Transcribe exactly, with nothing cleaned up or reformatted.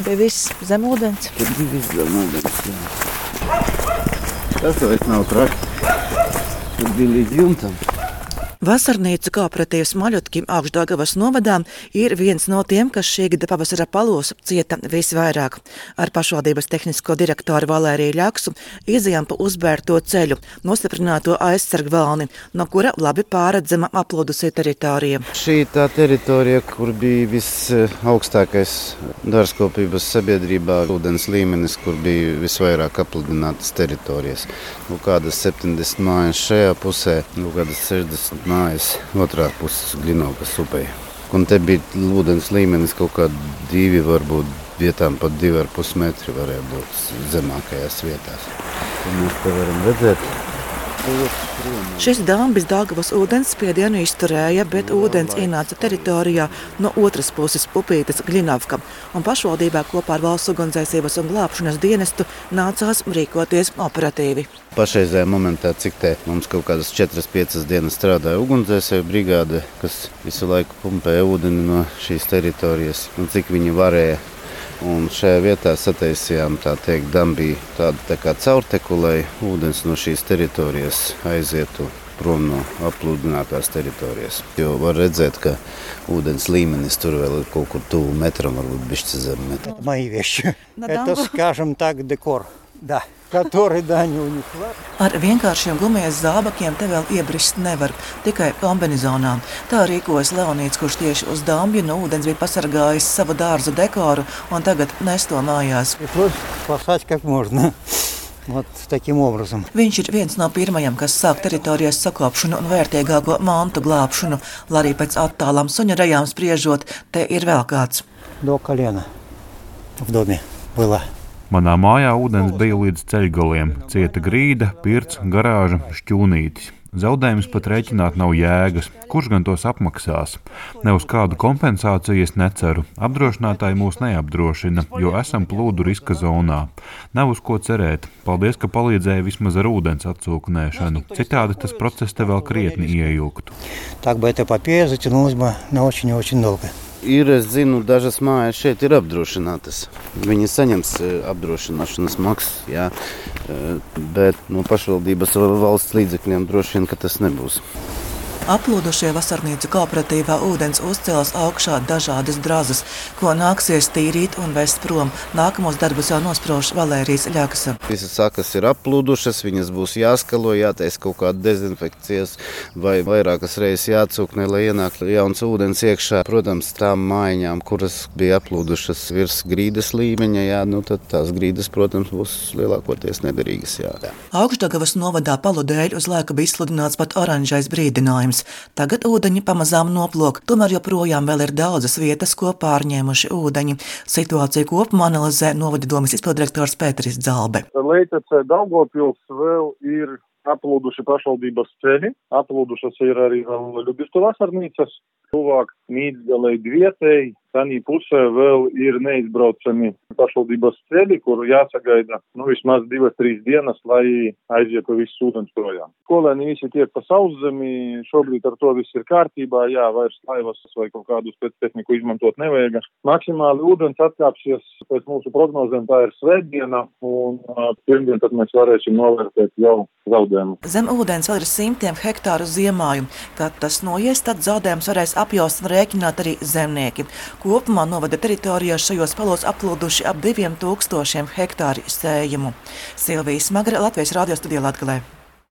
bija viss zem ūdens. Tur bija viss zem ūdens, jā. Tas vairs nav traki. Tur bija līdz jumtam. Vasarnīcu kooperatīvs Maļutkim Augšdaugavas novadā ir viens no tiem, kas šī gada pavasara palūs cieta visvairāk. Ar pašvaldības tehnisko direktoru Valēriju Ļaksu izejām pa uzbērto ceļu, nostiprināto aizsargvalni, no kura labi pārredzama aplūdusī teritorija. Šī tā teritorija, kur bija visaugstākais dārzkopības sabiedrībā ūdens līmenis, kur bija visvairāk apludinātas teritorijas. Nu, kādas septiņdesmit mājas šajā pusē, nu, kādas sešdesmit mājas otrā puses Glinovkas upei. Un te bija ūdens līmenis kaut kā divi, varbūt vietām pat divi ar pus metri varēja būt zemākajās vietās. Un mēs te varam redzēt. Šis dambis Daugavas ūdens spiedienu izturēja, bet ūdens ienāca teritorijā no otras puses upītes Glinovka, un pašvaldībā kopā ar Valsts ugunsdzēsības un glābšanas dienestu nācās rīkoties operatīvi. Pašreizējā momentā, cik te mums kaut kādas četras piecas dienas strādāja ugunsdzēsēju brigāde, kas visu laiku pumpēja ūdeni no šīs teritorijas, un cik viņi varēja. Un šajā vietā sataisījām tā teikt dambī tādu tā kā caurteku, lai ūdens no šīs teritorijas aizietu prom no aplūdinātās teritorijas. Jo var redzēt, ka ūdens līmenis tur vēl ir kaut kur tuvu metram, varbūt bišķi zem metra. Мои вещи. Это, скажем так, декор. Да. Который, да, не у них. Ar vienkāršiem gumijas zābakiem te vēl iebrist nevar, tikai kombinizonā. Tā rīkojas Leonīds, kurš tieši uz dambju no ūdens bija pasargājis savu dārza dekoru un tagad nes to mājās. Спасать как можно. Вот таким образом. Viņš ir viens no pirmajiem, kas sāk teritorijas sakopšanu un vērtīgāko mantu glābšanu, lai arī pēc attālām suņa rajām spriežot, te ir vēl kāds. До колена в доме было. Manā mājā ūdens bija līdz ceļgaliem, cieta grīda, pirts, garāža, šķūnītis. Zaudējumus pat rēķināt nav jēgas. Kurš gan tos apmaksās? Ne uz kādu kompensāciju es neceru. Apdrošinātāji mūs neapdrošina, jo esam plūdu riska zonā. Nav uz ko cerēt. Paldies, ka palīdzēja vismaz ar ūdens atsūknēšanu. Citādi tas process te vēl krietni ieilgtu. Так бы эта эпопея затянулась бы на очень и очень долго. Ir, es zinu, dažas mājas šeit ir apdrošinātas. Viņi saņems apdrošināšanas maksas, jā, bet no pašvaldības valsts līdzekļiem droši vien, ka tas nebūs. Aplūdušie vasarnīcu kooperatīvā ūdens uzcēlas augšā dažādas drazas, ko nāksies tīrīt un vest prom. Nākamos darbus jau nosprauž Valērijas Ļaksa. Visas sakas ir aplūdušas, viņas būs jāskalo, jātais kaut kāda dezinfekcijas vai vairākas reizes jācūknē, lai ienāk jauns ūdens iekšā. Protams, tām mājiņām, kuras bija aplūdušas virs grīdas līmeņa, jā, nu tad tās grīdas, protams, būs lielākoties nederīgas, jā. Augšdaugavas novadā palu dēļ uz laiku bija izsludināts pat oranžais brīdinājums. Tagad ūdeņi pamazām noplok, tomēr joprojām vēl ir daudzas vietas, ko pārņēmuši ūdeņi. Situāciju kopumā analizē novada domes izpildirektors Pēteris Dzalbe. Leitecē Daugavpils vēl ir aplūduši pašvaldības ceļi, aplūdušas ir arī Ļubistu vasarnīcas, tuvāk Mīdzgalei Dvietei, tanī pusē vēl ir neizbraucami pašvaldības ceļi, kur jāsagaida nu, vismaz divas, trīs dienas, lai aizietu viss ūdens projām. Skolēni visi tiek pa sauszemi, šobrīd ar to viss ir kārtībā, jā, vairs laivas vai kaut kādu spēctehniku izmantot nevajag. Maksimāli ūdens atkāpsies pēc mūsu prognozēm, tā ir svētdiena, un pirmdien tad mēs varēsim novērtēt jau zaudējumu. Zem ūdens vēl ir simtiem hektāru ziemājumu. Kad tas noies, tad zaudējums varēs apjaust un rēķināt arī zemnieki. Kopumā novada teritorijā šajos palos aplūduši ap diviem tūkstošiem hektāri sējumu. Silvija Smagre, Latvijas radio studijā Latgalē.